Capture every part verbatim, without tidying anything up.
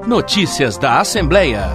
Notícias da Assembleia.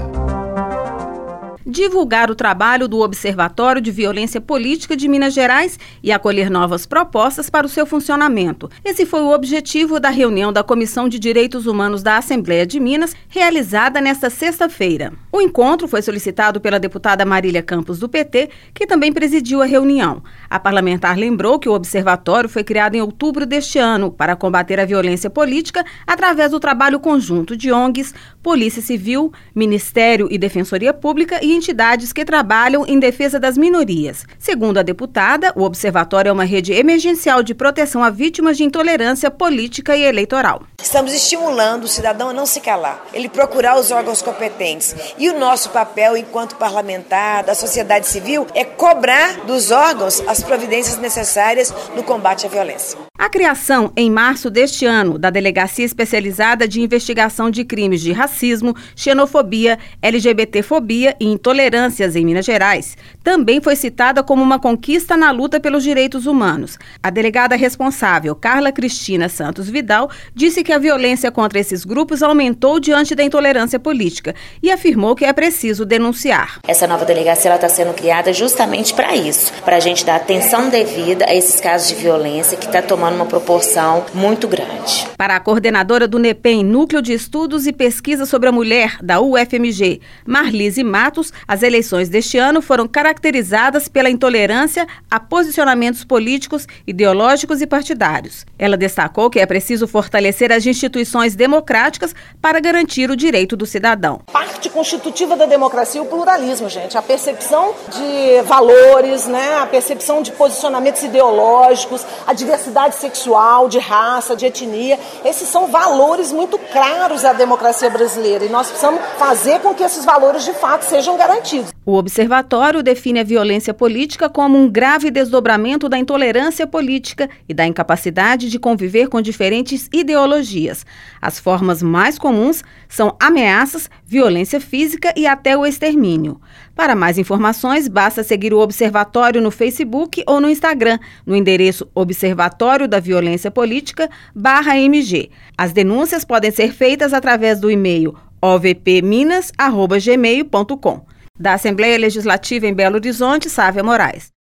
Divulgar o trabalho do Observatório de Violência Política de Minas Gerais e acolher novas propostas para o seu funcionamento. Esse foi o objetivo da reunião da Comissão de Direitos Humanos da Assembleia de Minas, realizada nesta sexta-feira. O encontro foi solicitado pela deputada Marília Campos, do P T, que também presidiu a reunião. A parlamentar lembrou que o observatório foi criado em outubro deste ano para combater a violência política através do trabalho conjunto de O N Gs, Polícia Civil, Ministério e Defensoria Pública e entidades que trabalham em defesa das minorias. Segundo a deputada, o observatório é uma rede emergencial de proteção a vítimas de intolerância política e eleitoral. Estamos estimulando o cidadão a não se calar, ele procurar os órgãos competentes. E o nosso papel enquanto parlamentar, da sociedade civil, é cobrar dos órgãos as providências necessárias no combate à violência. A criação, em março deste ano, da Delegacia Especializada de Investigação de Crimes de Racismo, Xenofobia, LGBTfobia e Intolerâncias em Minas Gerais, também foi citada como uma conquista na luta pelos direitos humanos. A delegada responsável, Carla Cristina Santos Vidal, disse que a violência contra esses grupos aumentou diante da intolerância política e afirmou que é preciso denunciar. Essa nova delegacia está sendo criada justamente para isso, para a gente dar atenção devida a esses casos de violência que está tomando uma proporção muito grande. Para a coordenadora do NEPEM, Núcleo de Estudos e Pesquisa sobre a Mulher, da U F M G, Marlise Matos, as eleições deste ano foram caracterizadas pela intolerância a posicionamentos políticos, ideológicos e partidários. Ela destacou que é preciso fortalecer as instituições democráticas para garantir o direito do cidadão. Parte constitutiva da democracia é o pluralismo, gente. A percepção de valores, né? A percepção de posicionamentos ideológicos, a diversidade sexual, de raça, de etnia. Esses são valores muito claros da democracia brasileira e nós precisamos fazer com que esses valores de fato sejam garantidos. O observatório define a violência política como um grave desdobramento da intolerância política e da incapacidade de conviver com diferentes ideologias. As formas mais comuns são ameaças, violência física e até o extermínio. Para mais informações, basta seguir o Observatório no Facebook ou no Instagram, no endereço Observatório da Violência Política barra M G. As denúncias podem ser feitas através do e-mail o v p minas arroba gmail ponto com. Da Assembleia Legislativa em Belo Horizonte, Sávia Moraes.